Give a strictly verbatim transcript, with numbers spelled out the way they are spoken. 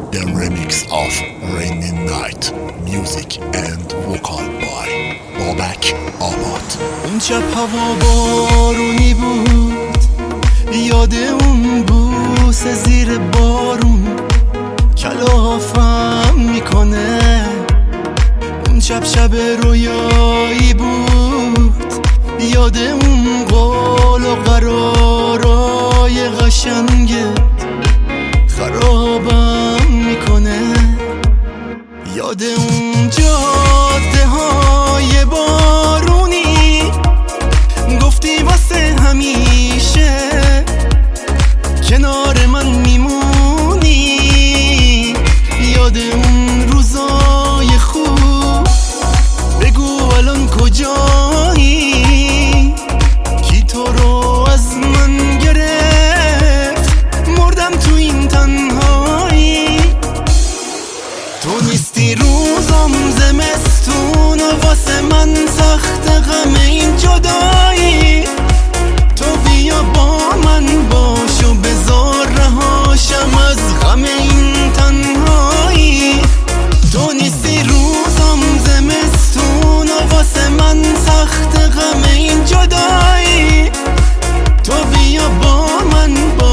The remix of Rainy Night. Music and vocal by بابک آباد. اون شب هوا بارونی بود، یاد اون بوس زیر بارون کلافم میکنه. اون شب شب رویایی بود، یاد اون قول و قرارای قشنگت خرابم میکنه. یاد اون جاده های بارونی گفتی واسه همیشه کنار من میمونی. یاد اون روزای خوب بگو الان کجایی؟ کی تو رو از من گرفت؟ مردم تو این تنهایی. تو نیستی روزم زمستون و واسه من سخت غم این جدایی. تو بیا با من باش و بذار رهاشم از غم این تنهایی. تو نیستی روزم زمستون و واسه من سخت غم این جدایی. تو بیا با من باش